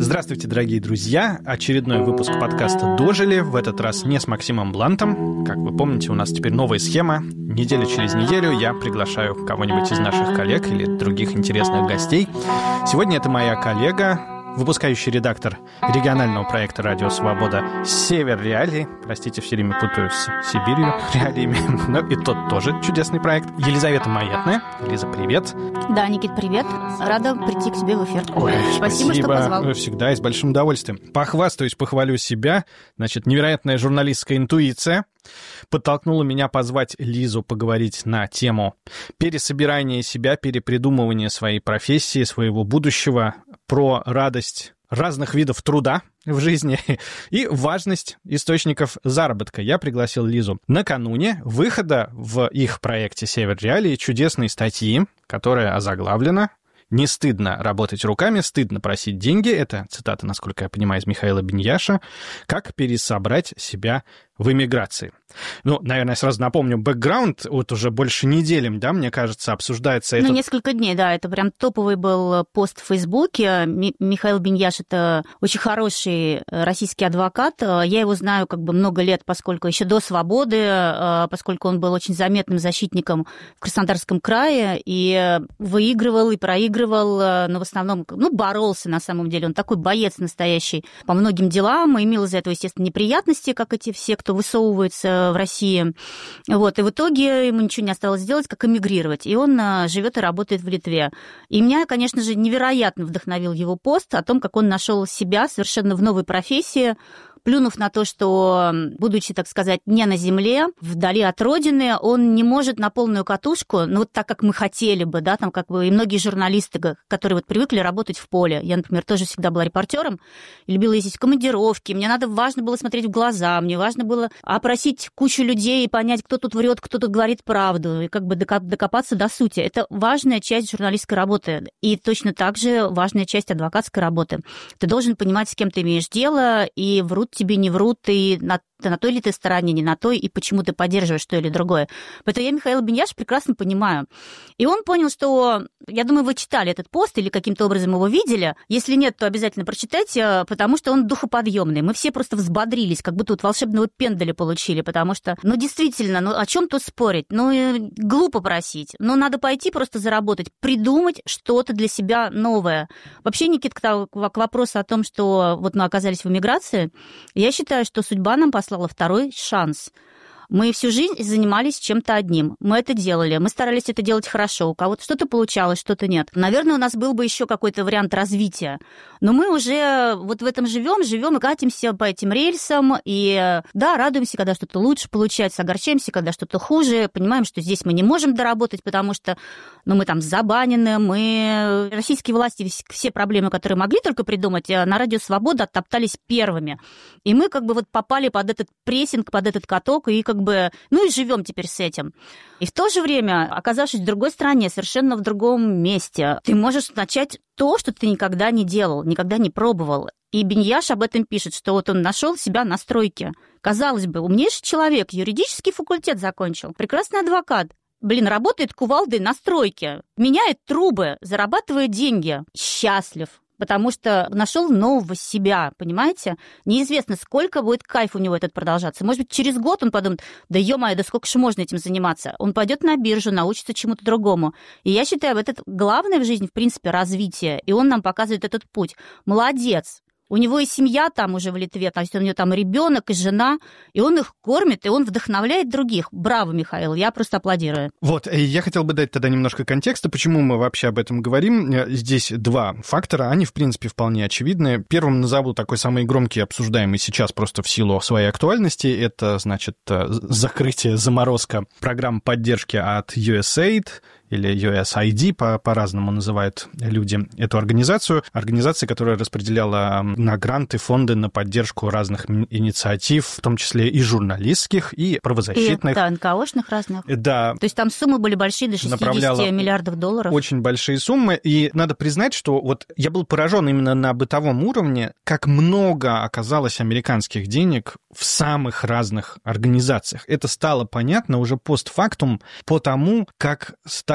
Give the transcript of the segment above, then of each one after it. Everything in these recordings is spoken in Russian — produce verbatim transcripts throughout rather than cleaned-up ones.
Здравствуйте, дорогие друзья! Очередной выпуск подкаста «Дожили», в этот раз не с Максимом Блантом. Как вы помните, у нас теперь новая схема. Неделю через неделю я приглашаю кого-нибудь из наших коллег или других интересных гостей. Сегодня это моя коллега, выпускающий редактор регионального проекта «Радио Свобода» «Север Реалии». Простите, все время путаю с Сибирью реалиями, но и тот тоже чудесный проект. Елизавета Маятная. Лиза, привет. Да, Никит, привет. Рада прийти к тебе в эфир. Ой, спасибо, спасибо, что позвал. Всегда и с большим удовольствием. Похвастаюсь, похвалю себя. Значит, невероятная журналистская интуиция подтолкнула меня позвать Лизу поговорить на тему пересобирания себя, перепридумывания своей профессии, своего будущего, про радость разных видов труда в жизни и важность источников заработка. Я пригласил Лизу накануне выхода в их проекте «Север Реалии» чудесной статьи, которая озаглавлена «Не стыдно работать руками, стыдно просить деньги». Это цитата, насколько я понимаю, из Михаила Беньяша. «Как пересобрать себя в эмиграции». Ну, наверное, сразу напомню, бэкграунд вот уже больше недели, да, мне кажется, обсуждается ну, это. Ну, несколько дней, да, это прям топовый был пост в Фейсбуке. Михаил Беньяш — это очень хороший российский адвокат. Я его знаю как бы много лет, поскольку еще до «Свободы», поскольку он был очень заметным защитником в Краснодарском крае и выигрывал и проигрывал, но в основном, ну, боролся на самом деле. Он такой боец настоящий по многим делам, имел из-за этого, естественно, неприятности, как эти все, кто высовывается в России. Вот. И в итоге ему ничего не осталось сделать, как эмигрировать. И он живет и работает в Литве. И меня, конечно же, невероятно вдохновил его пост о том, как он нашел себя совершенно в новой профессии, плюнув на то, что, будучи, так сказать, не на земле, вдали от родины, он не может на полную катушку, ну, вот так, как мы хотели бы, да, там, как бы и многие журналисты, которые вот привыкли работать в поле. Я, например, тоже всегда была репортером, любила ездить в командировки, мне надо, важно было смотреть в глаза, мне важно было опросить кучу людей и понять, кто тут врет, кто тут говорит правду, и как бы докопаться до сути. Это важная часть журналистской работы, и точно так же важная часть адвокатской работы. Ты должен понимать, с кем ты имеешь дело, и врут тебе не врут, и на, на той ли ты стороне, не на той, и почему ты поддерживаешь то или другое. Поэтому я Михаила Беньяша прекрасно понимаю. И он понял, что, я думаю, вы читали этот пост или каким-то образом его видели. Если нет, то обязательно прочитайте, потому что он духоподъемный. Мы все просто взбодрились, как будто вот волшебного пендаля получили, потому что, ну, действительно, ну, о чем тут спорить? Ну, глупо просить. Ну, надо пойти просто заработать, придумать что-то для себя новое. Вообще, Никит, к вопросу о том, что вот мы оказались в эмиграции, я считаю, что судьба нам послала второй шанс. Мы всю жизнь занимались чем-то одним. Мы это делали. Мы старались это делать хорошо. У кого-то что-то получалось, что-то нет. Наверное, у нас был бы еще какой-то вариант развития. Но мы уже вот в этом живем, живем и катимся по этим рельсам. И да, радуемся, когда что-то лучше получается, огорчаемся, когда что-то хуже. Понимаем, что здесь мы не можем доработать, потому что ну, мы там забанены. Мы... Российские власти все проблемы, которые могли только придумать, на Радио Свобода оттоптались первыми. И мы как бы вот попали под этот прессинг, под этот каток, и как Как бы, ну и живем теперь с этим. И в то же время, оказавшись в другой стране, совершенно в другом месте, ты можешь начать то, что ты никогда не делал, никогда не пробовал. И Беньяш об этом пишет, что вот он нашел себя на стройке. Казалось бы, умнейший человек, юридический факультет закончил, прекрасный адвокат. Блин, работает кувалдой на стройке, меняет трубы, зарабатывает деньги, счастлив. Потому что нашел нового себя, понимаете? Неизвестно, сколько будет кайф у него этот продолжаться. Может быть, через год он подумает, да ё-моё, да сколько же можно этим заниматься? Он пойдет на биржу, научится чему-то другому. И я считаю, это главное в жизни, в принципе, развитие. И он нам показывает этот путь. Молодец. У него и семья там уже в Литве, то есть у него там и ребенок, и жена, и он их кормит, и он вдохновляет других. Браво, Михаил, я просто аплодирую. Вот, я хотел бы дать тогда немножко контекста, почему мы вообще об этом говорим. Здесь два фактора, они, в принципе, вполне очевидны. Первым назову такой самый громкий, обсуждаемый сейчас просто в силу своей актуальности, это, значит, закрытие, заморозка программ поддержки от ю эс эй ай ди, или ю эс ай ди, по- по-разному называют люди эту организацию. Организация, которая распределяла на гранты, фонды на поддержку разных инициатив, в том числе и журналистских, и правозащитных. И, да, эн ка о-шных разных. Да. То есть там суммы были большие, до шестьдесят миллиардов долларов. Очень большие суммы. И надо признать, что вот я был поражен именно на бытовом уровне, как много оказалось американских денег в самых разных организациях. Это стало понятно уже постфактум по тому, как стали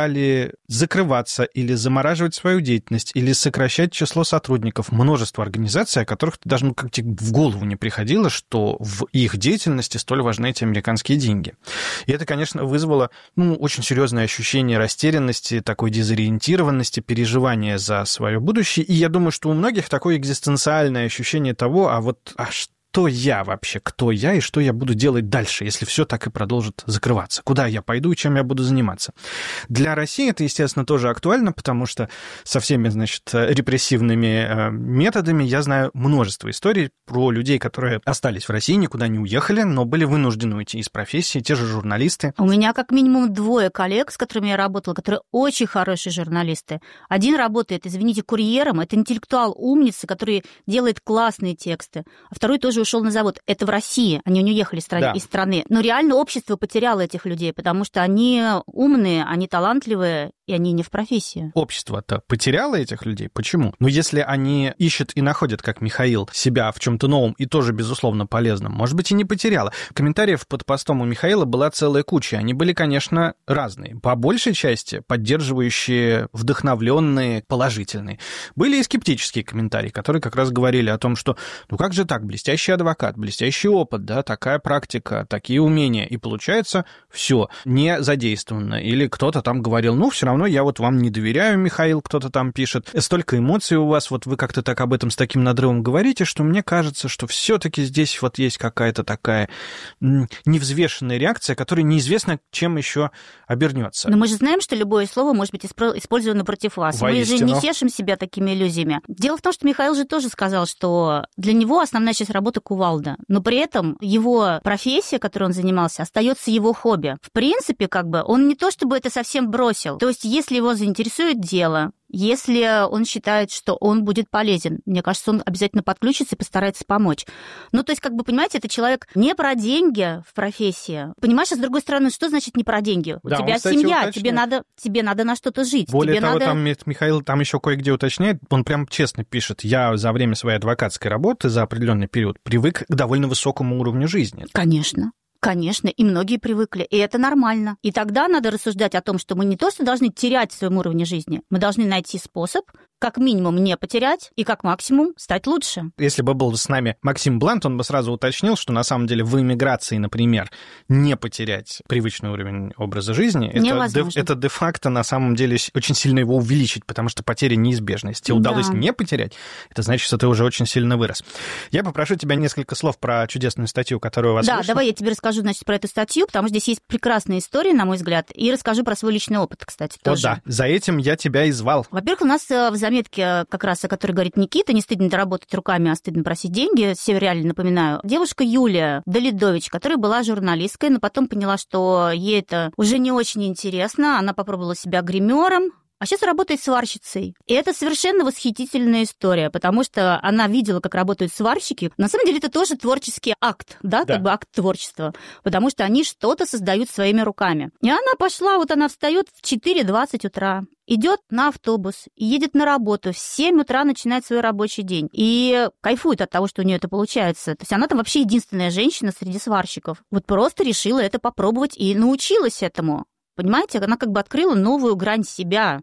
стали закрываться или замораживать свою деятельность, или сокращать число сотрудников. Множество организаций, о которых ты даже ну, как тебе в голову не приходило, что в их деятельности столь важны эти американские деньги. И это, конечно, вызвало ну, очень серьезное ощущение растерянности, такой дезориентированности, переживания за свое будущее. И я думаю, что у многих такое экзистенциальное ощущение того, а вот а что Кто я вообще, кто я и что я буду делать дальше, если все так и продолжит закрываться? Куда я пойду и чем я буду заниматься? Для России это, естественно, тоже актуально, потому что со всеми, значит, репрессивными методами я знаю множество историй про людей, которые остались в России, никуда не уехали, но были вынуждены уйти из профессии, те же журналисты. У меня как минимум двое коллег, с которыми я работала, которые очень хорошие журналисты. Один работает, извините, курьером, это интеллектуал, умница, который делает классные тексты, а второй тоже ушел на завод. Это в России, они не уехали из страны, да. из страны. Но реально общество потеряло этих людей, потому что они умные, они талантливые, и они не в профессии. Общество-то потеряло этих людей? Почему? Ну, если они ищут и находят, как Михаил, себя в чем-то новом и тоже, безусловно, полезном, может быть, и не потеряло. Комментариев под постом у Михаила была целая куча. Они были, конечно, разные. По большей части поддерживающие, вдохновленные, положительные. Были и скептические комментарии, которые как раз говорили о том, что ну как же так, блестящий адвокат, блестящий опыт, да, такая практика, такие умения. И получается, все не задействовано. Или кто-то там говорил, ну, все равно я вот вам не доверяю, Михаил, кто-то там пишет. Столько эмоций у вас, вот вы как-то так об этом с таким надрывом говорите, что мне кажется, что все-таки здесь вот есть какая-то такая невзвешенная реакция, которая неизвестно, чем еще обернется. Но мы же знаем, что любое слово может быть использовано против вас. Воистину. Мы же не тешим себя такими иллюзиями. Дело в том, что Михаил же тоже сказал, что для него основная сейчас работа кувалда, но при этом его профессия, которой он занимался, остается его хобби. В принципе, как бы он не то чтобы это совсем бросил. То есть, если его заинтересует дело, если он считает, что он будет полезен, мне кажется, он обязательно подключится и постарается помочь. Ну, то есть, как бы, понимаете, это человек не про деньги в профессии. Понимаешь, а с другой стороны, что значит не про деньги? Да, У тебя он, кстати, семья, уточняет. тебе надо, тебе надо на что-то жить. Более тебе того, надо... там Михаил там еще кое-где уточняет, он прям честно пишет, я за время своей адвокатской работы за определенный период привык к довольно высокому уровню жизни. Конечно. Конечно, и многие привыкли, и это нормально. И тогда надо рассуждать о том, что мы не то, что должны терять в своем уровне жизни, мы должны найти способ, как минимум не потерять, и как максимум стать лучше. Если бы был с нами Максим Блант, он бы сразу уточнил, что на самом деле в эмиграции, например, не потерять привычный уровень образа жизни, это, де, это де-факто на самом деле очень сильно его увеличить, потому что потеря неизбежна. Если тебе удалось да. не потерять, это значит, что ты уже очень сильно вырос. Я попрошу тебя несколько слов про чудесную статью, которая у вас да, вышла. Да, давай я тебе расскажу, значит, про эту статью, потому что здесь есть прекрасная история, на мой взгляд, и расскажу про свой личный опыт, кстати, тоже. О, да, за этим я тебя и звал. Во-первых, у нас в заметке, как раз о которой говорит Никита, не стыдно работать руками, а стыдно просить деньги, северяльно напоминаю, девушка Юлия Долидович, которая была журналисткой, но потом поняла, что ей это уже не очень интересно, она попробовала себя гримером, а сейчас работает сварщицей. И это совершенно восхитительная история, потому что она видела, как работают сварщики. На самом деле это тоже творческий акт, да, да. как бы акт творчества, потому что они что-то создают своими руками. И она пошла, вот она встает в четыре двадцать утра, идет на автобус и едет на работу. В семь утра начинает свой рабочий день. И кайфует от того, что у нее это получается. То есть она там вообще единственная женщина среди сварщиков. Вот просто решила это попробовать и научилась этому. Понимаете, она как бы открыла новую грань себя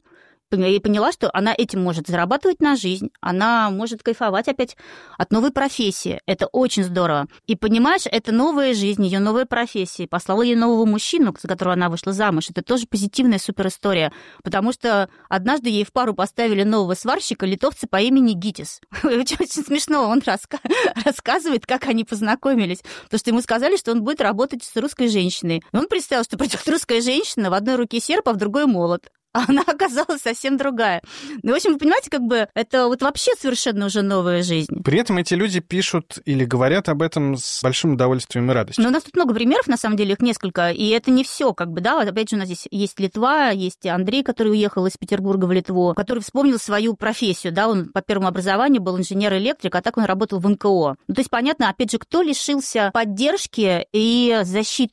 и поняла, что она этим может зарабатывать на жизнь, она может кайфовать опять от новой профессии. Это очень здорово. И понимаешь, это новая жизнь, ее новая профессия. Послала ей нового мужчину, за которого она вышла замуж. Это тоже позитивная суперистория, потому что однажды ей в пару поставили нового сварщика, литовца по имени Гитис. Очень, очень смешно, он раска... рассказывает, как они познакомились. Потому что ему сказали, что он будет работать с русской женщиной. И он представил, что придет русская женщина, в одной руке серп, а в другой молот. А она оказалась совсем другая. Ну, в общем, вы понимаете, как бы это вот вообще совершенно уже новая жизнь. При этом эти люди пишут или говорят об этом с большим удовольствием и радостью. Но у нас тут много примеров, на самом деле, их несколько, и это не все, как бы, да. Вот опять же, у нас здесь есть Литва, есть Андрей, который уехал из Петербурга в Литву, который вспомнил свою профессию, да, он по первому образованию был инженер-электрик, а так он работал в эн ка о. Ну, то есть, понятно, опять же, кто лишился поддержки и защиты?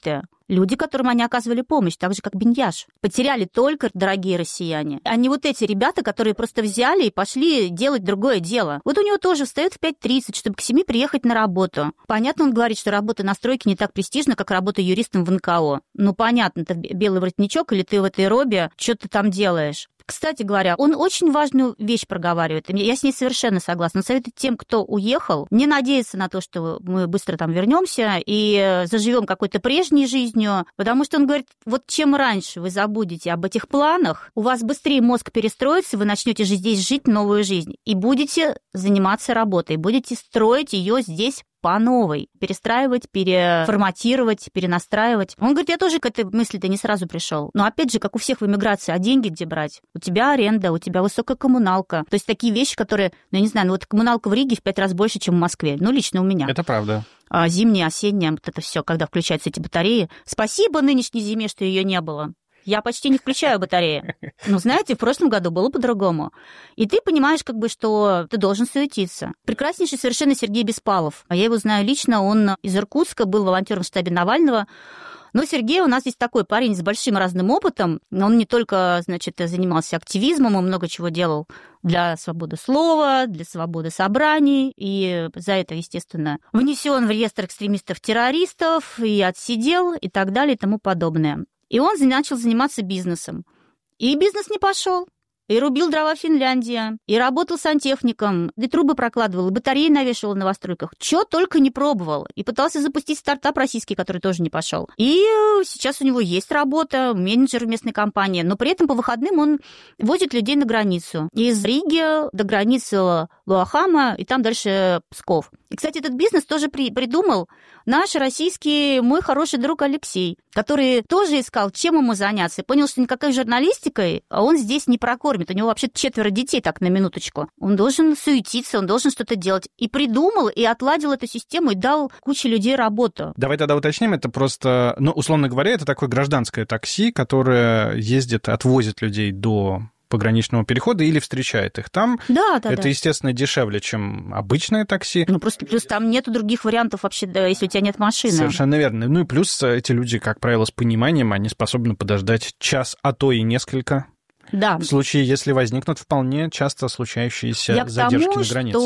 Люди, которым они оказывали помощь, так же, как Биньяш. Потеряли только дорогие россияне. А не вот эти ребята, которые просто взяли и пошли делать другое дело. Вот у него тоже встает в пять тридцать, чтобы к семи приехать на работу. Понятно, он говорит, что работа на стройке не так престижна, как работа юристом в эн ка о. Ну, понятно, ты белый воротничок или ты в этой робе, что ты там делаешь? Кстати говоря, он очень важную вещь проговаривает. Я с ней совершенно согласна. Он советует тем, кто уехал, не надеяться на то, что мы быстро там вернемся и заживем какой-то прежней жизнью, потому что он говорит, вот чем раньше вы забудете об этих планах, у вас быстрее мозг перестроится, вы начнете же здесь жить новую жизнь и будете заниматься работой, будете строить ее здесь по новой, перестраивать, переформатировать, перенастраивать. Он говорит, я тоже к этой мысли-то не сразу пришел. Но опять же, как у всех в эмиграции, а деньги где брать? У тебя аренда, у тебя высокая коммуналка. То есть такие вещи, которые, ну, я не знаю, ну вот коммуналка в Риге в пять раз больше, чем в Москве. Ну, лично у меня. Это правда. А зимняя, осенняя, вот это все, когда включаются эти батареи. Спасибо нынешней зиме, что ее не было. Я почти не включаю батареи. Ну, знаете, в прошлом году было по-другому. И ты понимаешь, как бы, что ты должен суетиться. Прекраснейший совершенно Сергей Беспалов. А я его знаю лично, он из Иркутска, был волонтером в штабе Навального. Но Сергей у нас здесь такой парень с большим разным опытом. Он не только, значит, занимался активизмом, он много чего делал для свободы слова, для свободы собраний. И за это, естественно, внесен в реестр экстремистов-террористов и отсидел и так далее и тому подобное. И он начал заниматься бизнесом. И бизнес не пошел. И рубил дрова Финляндия, и работал сантехником, и трубы прокладывал, и батареи навешивал в новостройках. Чё только не пробовал. И пытался запустить стартап российский, который тоже не пошел. И сейчас у него есть работа, менеджер в местной компании, но при этом по выходным он возит людей на границу. Из Риги до границы Луахама, и там дальше Псков. И, кстати, этот бизнес тоже при, придумал наш российский, мой хороший друг Алексей, который тоже искал, чем ему заняться, и понял, что никакой журналистикой он здесь не прокормит. У него вообще четверо детей, так, на минуточку. Он должен суетиться, он должен что-то делать. И придумал, и отладил эту систему, и дал куче людей работу. Давай тогда уточним, это просто, ну, условно говоря, это такое гражданское такси, которое ездит, отвозит людей до пограничного перехода или встречает их там. Да, да, это, да. естественно, дешевле, чем обычное такси. Ну, просто плюс там нету других вариантов вообще, да, если у тебя нет машины. Совершенно верно. Ну и плюс эти люди, как правило, с пониманием, они способны подождать час, а то и несколько. Да. В случае, если возникнут вполне часто случающиеся я задержки тому, на границе.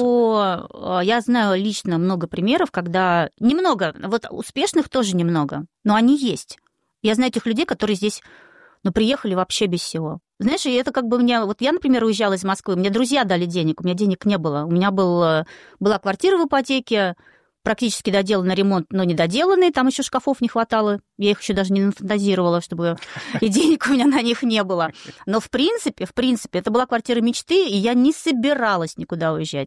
Что я знаю лично много примеров, когда... Немного, вот успешных тоже немного, но они есть. Я знаю этих людей, которые здесь, ну, приехали вообще без всего. Знаешь, и это как бы мне... Вот я, например, уезжала из Москвы, мне друзья дали денег, у меня денег не было. У меня был, была квартира в ипотеке, практически доделанный ремонт, но не доделанный, там еще шкафов не хватало, я их еще даже не нафантазировала, чтобы и денег у меня на них не было. Но в принципе, в принципе, это была квартира мечты, и я не собиралась никуда уезжать.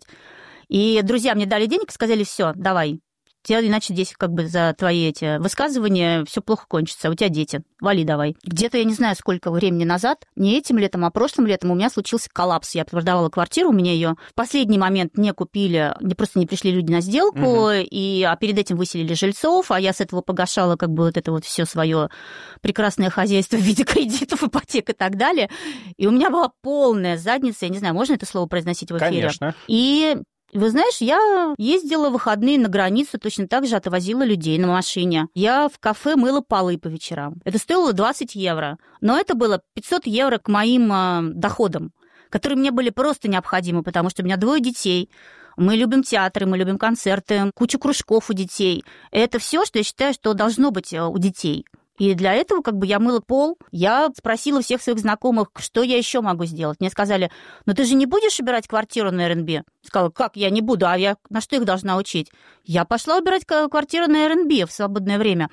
И друзья мне дали денег и сказали, все, давай, тебе, иначе здесь как бы за твои эти высказывания все плохо кончится, у тебя дети, вали давай. Где-то, я не знаю, сколько времени назад, не этим летом, а прошлым летом у меня случился коллапс. Я продавала квартиру, у меня ее в последний момент не купили, не просто не пришли люди на сделку, угу. и, а перед этим выселили жильцов, а я с этого погашала как бы вот это вот все свое прекрасное хозяйство в виде кредитов, ипотек и так далее. И у меня была полная задница, я не знаю, можно это слово произносить в эфире? Конечно. И... Вы знаешь, я ездила в выходные на границу, точно так же отвозила людей на машине. Я в кафе мыла полы по вечерам. Это стоило двадцать евро. Но это было пятьсот евро к моим э, доходам, которые мне были просто необходимы, потому что у меня двое детей. Мы любим театры, мы любим концерты, куча кружков у детей. Это все, что я считаю, что должно быть у детей. И для этого как бы я мыла пол. Я спросила всех своих знакомых, что я еще могу сделать. Мне сказали, ну ты же не будешь убирать квартиру на эр эн би? Сказала, как я не буду, а я на что их должна учить? Я пошла убирать квартиру на эр эн би в свободное время.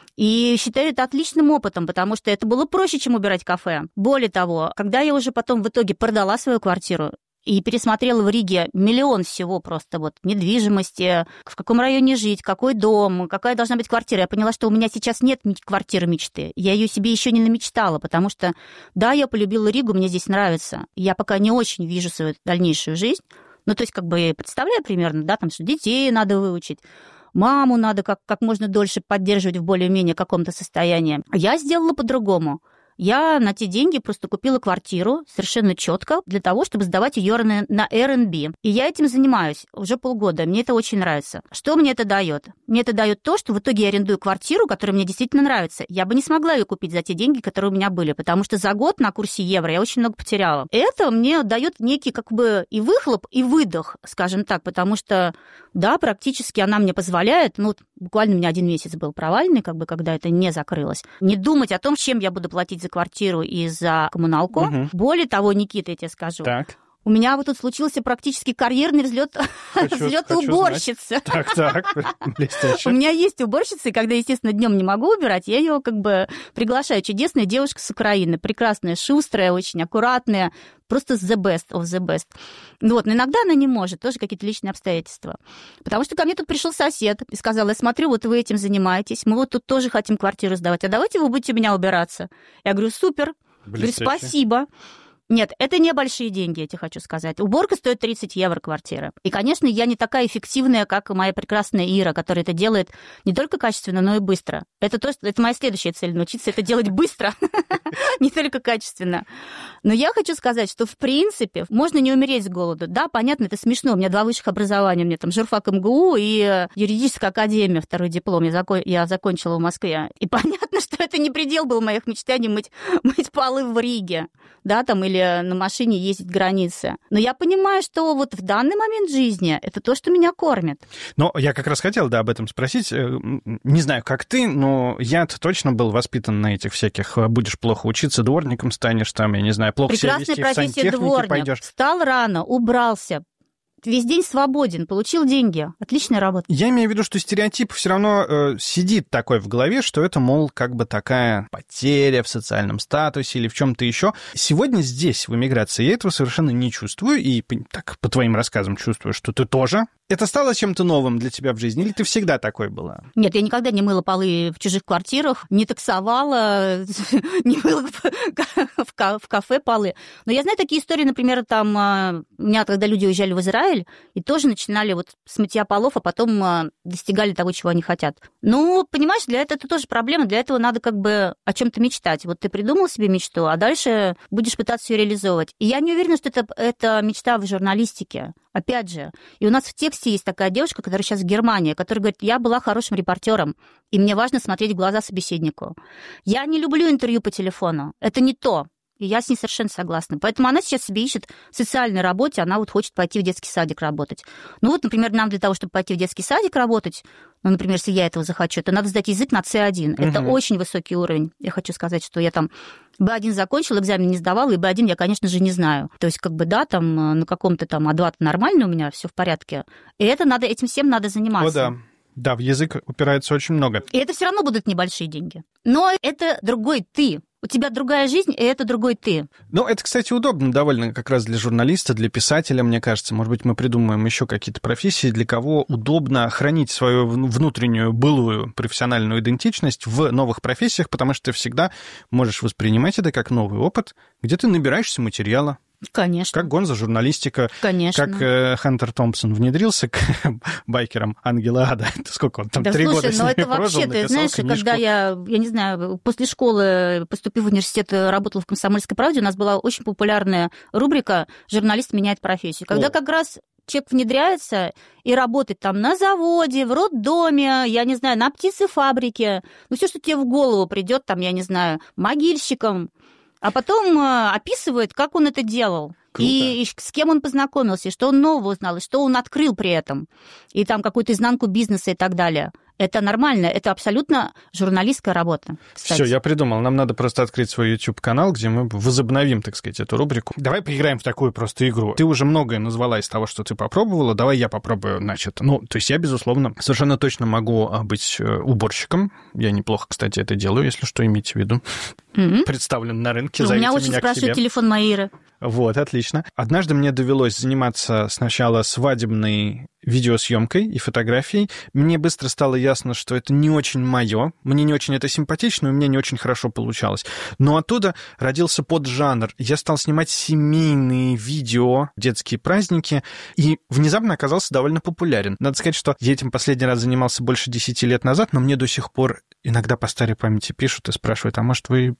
И считаю это отличным опытом, потому что это было проще, чем убирать кафе. Более того, когда я уже потом в итоге продала свою квартиру, и пересмотрела в Риге миллион всего просто вот недвижимости, в каком районе жить, какой дом, какая должна быть квартира. Я поняла, что у меня сейчас нет квартиры мечты. Я ее себе еще не намечтала, потому что, да, я полюбила Ригу, мне здесь нравится. Я пока не очень вижу свою дальнейшую жизнь. Ну, то есть, как бы, представляю примерно, да, там, что детей надо выучить, маму надо как, как можно дольше поддерживать в более-менее каком-то состоянии. Я сделала по-другому. Я на те деньги просто купила квартиру совершенно четко для того, чтобы сдавать ее на, на Airbnb. И я этим занимаюсь уже полгода. Мне это очень нравится. Что мне это дает? Мне это дает то, что в итоге я арендую квартиру, которая мне действительно нравится. Я бы не смогла ее купить за те деньги, которые у меня были, потому что за год на курсе евро я очень много потеряла. Это мне дает некий как бы и выхлоп, и выдох, скажем так, потому что, да, практически она мне позволяет, ну, буквально у меня один месяц был провальный, как бы, когда это не закрылось, не думать о том, чем я буду платить за квартиру и за коммуналку. Угу. Более того, Никита, я тебе скажу, так. У меня вот тут случился практически карьерный взлет, взлет уборщицы. Так, так, блестяще. У меня есть уборщица, и когда, естественно, днем не могу убирать, я ее как бы приглашаю. Чудесная девушка с Украины, прекрасная, шустрая, очень аккуратная, просто the best of the best. Вот, но иногда она не может, тоже какие-то личные обстоятельства. Потому что ко мне тут пришел сосед и сказал: я смотрю, вот вы этим занимаетесь, мы вот тут тоже хотим квартиру сдавать, а давайте вы будете у меня убираться. Я говорю: супер, говорю, спасибо. Нет, это не большие деньги, я тебе хочу сказать. Уборка стоит тридцать евро квартира. И, конечно, я не такая эффективная, как моя прекрасная Ира, которая это делает не только качественно, но и быстро. Это, то, что, это моя следующая цель — научиться это делать быстро, не только качественно. Но я хочу сказать, что, в принципе, можно не умереть с голоду. Да, понятно, это смешно. У меня два высших образования. У меня там журфак эм гэ у и юридическая академия, второй диплом. Я, закон... я закончила в Москве. И понятно, что это не предел был моих мечтаний мыть, мыть полы в Риге, да, там, или на машине ездить границы. Но я понимаю, что вот в данный момент жизни это то, что меня кормит. Но я как раз хотел, да, об этом спросить. Не знаю, как ты, но я-то точно был воспитан на этих всяких: будешь плохо учиться, дворником станешь, там, я не знаю, плохо себя вести, в сантехнике пойдешь. Встал рано, убрался, весь день свободен, получил деньги. Отличная работа. Я имею в виду, что стереотип все равно э, сидит такой в голове, что это, мол, как бы такая потеря в социальном статусе или в чем-то еще. Сегодня здесь, в эмиграции, я этого совершенно не чувствую, и так по твоим рассказам чувствую, что ты тоже. Это стало чем-то новым для тебя в жизни, или ты всегда такой была? Нет, я никогда не мыла полы в чужих квартирах, не таксовала, не мыла в кафе полы. Но я знаю такие истории, например, там у меня, когда люди уезжали в Израиль, и тоже начинали вот с мытья полов, а потом достигали того, чего они хотят. Ну, понимаешь, для этого это тоже проблема, для этого надо как бы о чем-то мечтать. Вот ты придумал себе мечту, а дальше будешь пытаться ее реализовывать. И я не уверена, что это, это мечта в журналистике. Опять же, и у нас в тексте есть такая девушка, которая сейчас в Германии, которая говорит: я была хорошим репортером, и мне важно смотреть в глаза собеседнику. Я не люблю интервью по телефону, это не то. И я с ней совершенно согласна. Поэтому она сейчас себе ищет в социальной работе, она вот хочет пойти в детский садик работать. Ну вот, например, нам для того, чтобы пойти в детский садик работать, ну, например, если я этого захочу, то надо сдать язык на си один. Uh-huh. Это очень высокий уровень. Я хочу сказать, что я там би один закончила, экзамен не сдавала, и би один я, конечно же, не знаю. То есть, как бы, да, там на каком-то там а два нормально у меня, все в порядке. И это надо, этим всем надо заниматься. О, да. Да, в язык упирается очень много. И это все равно будут небольшие деньги. Но это другой ты. У тебя другая жизнь, и это другой ты. Ну, это, кстати, удобно довольно как раз для журналиста, для писателя, мне кажется. Может быть, мы придумаем еще какие-то профессии, для кого удобно хранить свою внутреннюю былую профессиональную идентичность в новых профессиях, потому что ты всегда можешь воспринимать это как новый опыт, где ты набираешься материала. Конечно. Как гонза журналистика. Конечно. Как э, Хантер Томпсон внедрился к байкерам Ангела Ада. Это сколько он там, да, три слушай, года с ними это прожил, вообще, ты знаешь, книжку. Когда я, я не знаю, после школы, поступив в университет, работала в «Комсомольской правде», у нас была очень популярная рубрика «Журналист меняет профессию». Когда О. как раз человек внедряется и работает там на заводе, в роддоме, я не знаю, на птицефабрике, ну, все, что тебе в голову придет, там, я не знаю, могильщиком, а потом описывает, как он это делал. И, и с кем он познакомился, и что он нового узнал, и что он открыл при этом. И там какую-то изнанку бизнеса и так далее. Это нормально, это абсолютно журналистская работа. Все, я придумал. Нам надо просто открыть свой YouTube-канал, где мы возобновим, так сказать, эту рубрику. Давай поиграем в такую просто игру. Ты уже многое назвала из того, что ты попробовала. Давай я попробую, значит. Ну, то есть я, безусловно, совершенно точно могу быть уборщиком. Я неплохо, кстати, это делаю, если что, имейте в виду. Mm-hmm. Представлен на рынке, зовите меня к себе. У меня очень спрашивают телефон Маиры. Вот, отлично. Однажды мне довелось заниматься сначала свадебной видеосъемкой и фотографией. Мне быстро стало ясно, что это не очень мое, мне не очень это симпатично, и у меня не очень хорошо получалось. Но оттуда родился поджанр. Я стал снимать семейные видео, детские праздники, и внезапно оказался довольно популярен. Надо сказать, что я этим последний раз занимался больше десяти лет назад, но мне до сих пор иногда по старой памяти пишут и спрашивают: а может, вы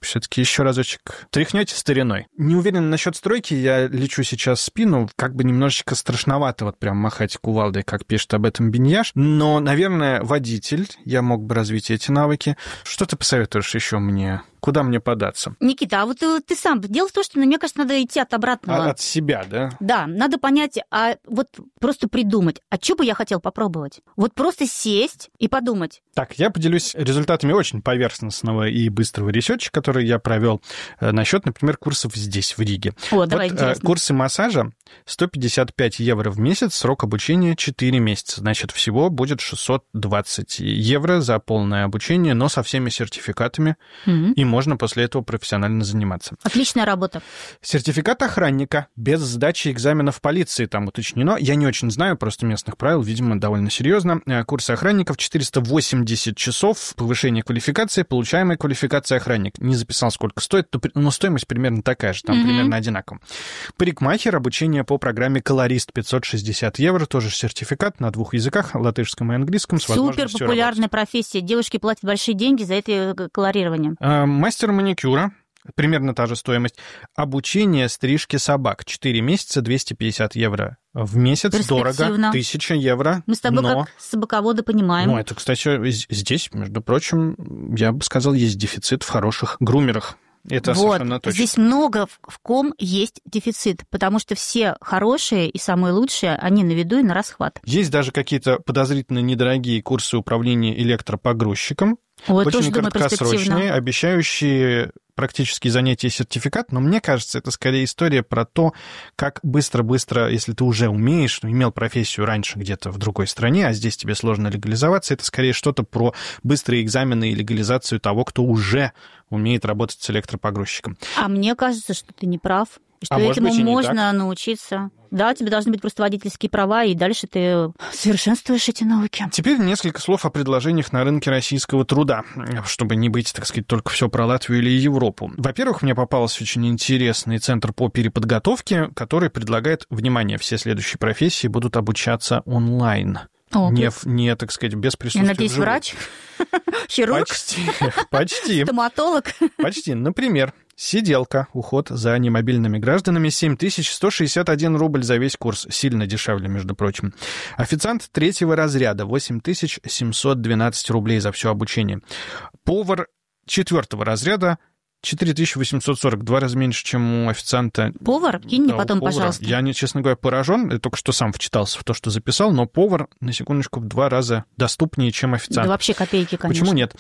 все-таки еще разочек тряхнете стариной. Не уверен насчет стройки, я лечу сейчас в спину, как бы немножечко страшновато вот прям махать кувалдой, как пишет об этом Биньяш, но, наверное, водитель, я мог бы развить эти навыки. Что ты посоветуешь еще мне? Куда мне податься? Никита, а вот ты, ты сам, дело в том, что, мне кажется, надо идти от обратного. А, от себя, да? Да, надо понять, а вот просто придумать, а что бы я хотел попробовать? Вот просто сесть и подумать. Так, я поделюсь результатами очень поверхностного и быстрого ресерча, который я провел насчет, например, курсов здесь, в Риге. О, давай, вот, интересно. Курсы массажа сто пятьдесят пять евро в месяц, срок обучения четыре месяца. Значит, всего будет шестьсот двадцать евро за полное обучение, но со всеми сертификатами. Mm-hmm. И можно после этого профессионально заниматься. Отличная работа. Сертификат охранника без сдачи экзаменов полиции там уточнено. Я не очень знаю, просто местных правил, видимо, довольно серьезно. Курсы охранников четыреста восемьдесят часов, повышение квалификации, получаемая квалификация охранник. Не записал, сколько стоит, но стоимость примерно такая же, там mm-hmm. примерно одинаково. Парикмахер, обучение по программе «Колорист» пятьсот шестьдесят евро, тоже сертификат на двух языках, латышском и английском. Супер популярная профессия. Девушки платят большие деньги за это колорирование. Мастер маникюра, примерно та же стоимость. Обучение стрижки собак. четыре месяца, двести пятьдесят евро в месяц. Дорого. тысяча евро. Мы с тобой но... как собаководы понимаем. Ну, это, кстати, здесь, между прочим, я бы сказал, есть дефицит в хороших грумерах. Это вот, совершенно точно. Здесь много в ком есть дефицит, потому что все хорошие и самые лучшие, они на виду и на расхват. Есть даже какие-то подозрительно недорогие курсы управления электропогрузчиком. Ой, очень тоже, краткосрочные, думаю, обещающие практические занятия и сертификат, но мне кажется, это скорее история про то, как быстро-быстро, если ты уже умеешь, имел профессию раньше где-то в другой стране, а здесь тебе сложно легализоваться, это скорее что-то про быстрые экзамены и легализацию того, кто уже умеет работать с электропогрузчиком. А мне кажется, что ты не прав, что а этому быть, можно научиться. Да, тебе должны быть просто водительские права, и дальше ты совершенствуешь эти навыки. Теперь несколько слов о предложениях на рынке российского труда, чтобы не быть, так сказать, только все про Латвию или Европу. Во-первых, мне попался очень интересный центр по переподготовке, который предлагает, внимание, все следующие профессии будут обучаться онлайн. О, не, не, так сказать, без присутствия. Я надеюсь, вживую. Врач? Хирург? Почти. Почти. Стоматолог? Почти. Например, сиделка, уход за немобильными гражданами, семь тысяч сто шестьдесят один рубль за весь курс. Сильно дешевле, между прочим. Официант третьего разряда, восемь тысяч семьсот двенадцать рублей за все обучение. Повар четвертого разряда, четыре тысячи восемьсот сорок, два раза меньше, чем у официанта. Повар? Кинь мне да, потом, повара. пожалуйста. Я, честно говоря, поражен. Я только что сам вчитался в то, что записал, но повар, на секундочку, в два раза доступнее, чем официант. Да вообще копейки, конечно. Почему нет?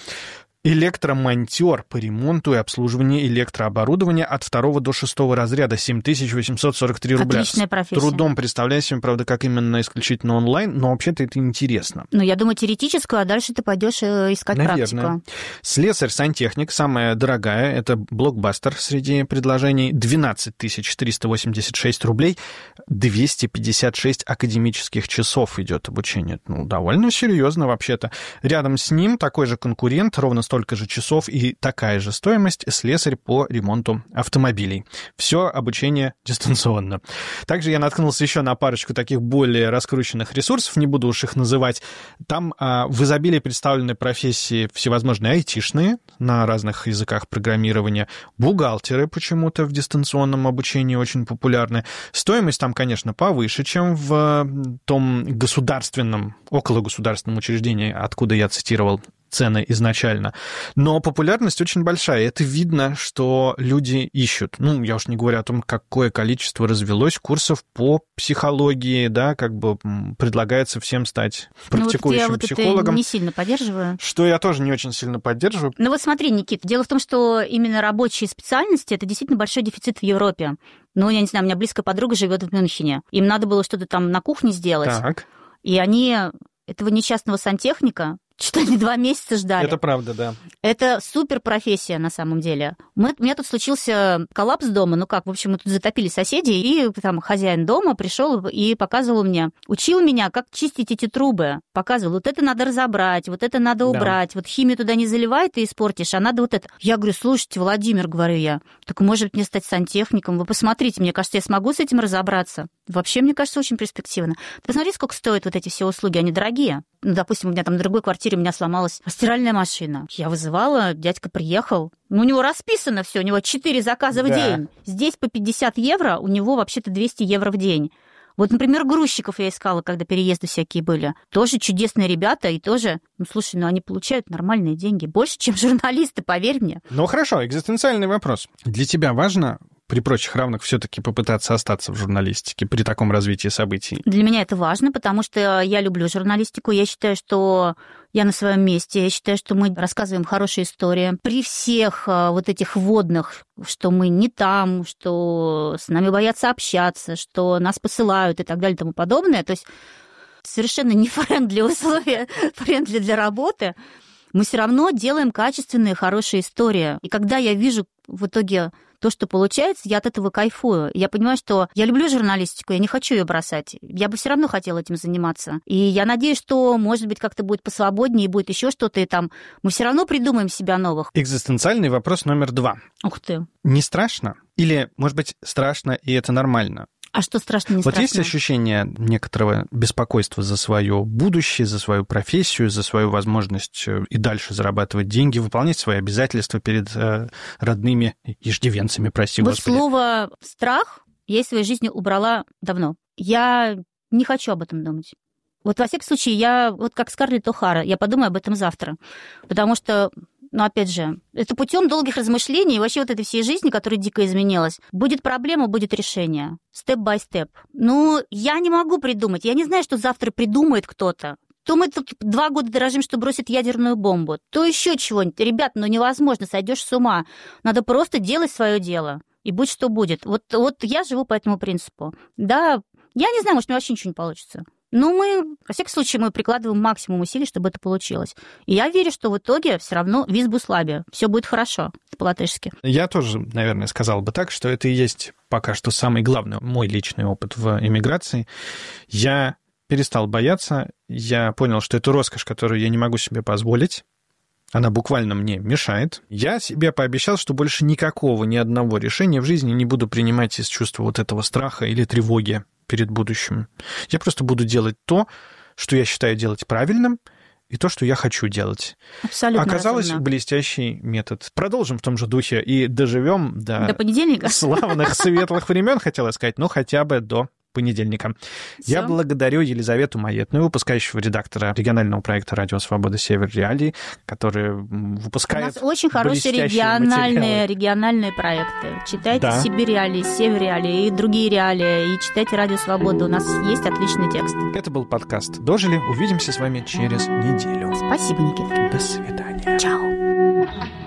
Электромонтер по ремонту и обслуживанию электрооборудования от второго до шестого разряда, семь тысяч восемьсот сорок три рубля. Отличная профессия. С трудом представляю себе, правда, как именно исключительно онлайн, но вообще-то это интересно. Ну, я думаю, теоретическую, а дальше ты пойдешь искать Наверное. практику. Слесарь-сантехник, самая дорогая, это блокбастер среди предложений, двенадцать тысяч триста восемьдесят шесть рублей, двести пятьдесят шесть академических часов идет обучение. Ну, довольно серьезно вообще-то. Рядом с ним такой же конкурент, ровно столько же часов и такая же стоимость, слесарь по ремонту автомобилей. Все обучение дистанционно. Также я наткнулся еще на парочку таких более раскрученных ресурсов, не буду уж их называть. Там а, в изобилии представлены профессии всевозможные айтишные на разных языках программирования, бухгалтеры почему-то в дистанционном обучении очень популярны. Стоимость там, конечно, повыше, чем в том государственном, окологосударственном учреждении, откуда я цитировал цены изначально. Но популярность очень большая. Это видно, что люди ищут. Ну, я уж не говорю о том, какое количество развелось курсов по психологии, да, как бы предлагается всем стать практикующим ну, вот психологом. Я вот это не сильно поддерживаю. Что я тоже не очень сильно поддерживаю. Ну вот смотри, Никита, дело в том, что именно рабочие специальности – это действительно большой дефицит в Европе. Ну, я не знаю, у меня близкая подруга живет в Мюнхене. Им надо было что-то там на кухне сделать. Так. И они этого несчастного сантехника что они два месяца ждали. Это правда, да. Это супер профессия на самом деле. Мы, у меня тут случился коллапс дома. Ну как, в общем, мы тут затопили соседей, и там хозяин дома пришел и показывал мне, учил меня, как чистить эти трубы. Показывал, вот это надо разобрать, вот это надо убрать, да. Вот химию туда не заливай, ты испортишь, а надо вот это. Я говорю, слушайте, Владимир, говорю я, так может быть мне стать сантехником? Вы посмотрите, мне кажется, я смогу с этим разобраться. Вообще, мне кажется, очень перспективно. Ты посмотри, сколько стоят вот эти все услуги, они дорогие. Ну, допустим, у меня там в другой квартире у меня сломалась стиральная машина. Я вызывала, дядька приехал. Ну, у него расписано все, у него четыре заказа в Да. день. Здесь по пятьдесят евро, у него вообще-то двести евро в день. Вот, например, грузчиков я искала, когда переезды всякие были. Тоже чудесные ребята, и тоже, ну, слушай, ну, они получают нормальные деньги. Больше, чем журналисты, поверь мне. Ну, хорошо, экзистенциальный вопрос. Для тебя важно при прочих равных все-таки попытаться остаться в журналистике при таком развитии событий? Для меня это важно, потому что я люблю журналистику. Я считаю, что я на своем месте. Я считаю, что мы рассказываем хорошие истории. При всех вот этих вводных, что мы не там, что с нами боятся общаться, что нас посылают и так далее и тому подобное. То есть совершенно не френдли условия, френдли для работы. Мы все равно делаем качественные, хорошие истории. И когда я вижу в итоге то, что получается, я от этого кайфую. Я понимаю, что я люблю журналистику, я не хочу ее бросать. Я бы все равно хотела этим заниматься. И я надеюсь, что, может быть, как-то будет посвободнее, и будет еще что-то, и там мы все равно придумаем себя новых. Экзистенциальный вопрос номер два. Ух ты. Не страшно? Или, может быть, страшно, и это нормально? А что страшно, не вот страшно? есть ощущение некоторого беспокойства за свое будущее, за свою профессию, за свою возможность и дальше зарабатывать деньги, выполнять свои обязательства перед э, родными иждивенцами, прости вот господи. Слово «страх» я из своей жизни убрала давно. Я не хочу об этом думать. Вот во всяком случае, я вот как Скарлетт О'Хара, я подумаю об этом завтра. Потому что, ну, опять же, это путем долгих размышлений и вообще вот этой всей жизни, которая дико изменилась. Будет проблема, будет решение. Степ-бай-степ. Ну, я не могу придумать. Я не знаю, что завтра придумает кто-то. То мы тут два года дорожим, что бросит ядерную бомбу, то еще чего-нибудь. Ребят, ну невозможно, сойдешь с ума. Надо просто делать свое дело. И будь что будет. Вот, вот я живу по этому принципу. Да, я не знаю, может, у меня вообще ничего не получится. Но мы, во всяком случае, мы прикладываем максимум усилий, чтобы это получилось. И я верю, что в итоге все равно виз буслаби. Все будет хорошо по-латышски. Я тоже, наверное, сказал бы так, что это и есть пока что самый главный мой личный опыт в эмиграции. Я перестал бояться, я понял, что это роскошь, которую я не могу себе позволить. Она буквально мне мешает. Я себе пообещал, что больше никакого, ни одного решения в жизни не буду принимать из чувства вот этого страха или тревоги перед будущим. Я просто буду делать то, что я считаю делать правильным, и то, что я хочу делать. Абсолютно Оказалось, разумно. Блестящий метод. Продолжим в том же духе и доживем до, До понедельника. Славных светлых времен, хотела сказать, но хотя бы до понедельника. Всё. Я благодарю Елизавету Маетную, выпускающего редактора регионального проекта «Радио Свобода Север Реалии», который выпускает У нас очень хорошие блестящие региональные, материалы. региональные проекты. Читайте Да. Сибирь Реалии, Север Реалии и другие реалии. И читайте Радио Свобода. У нас есть отличный текст. Это был подкаст «Дожили». Увидимся с вами через неделю. Спасибо, Никита. До свидания. Чао.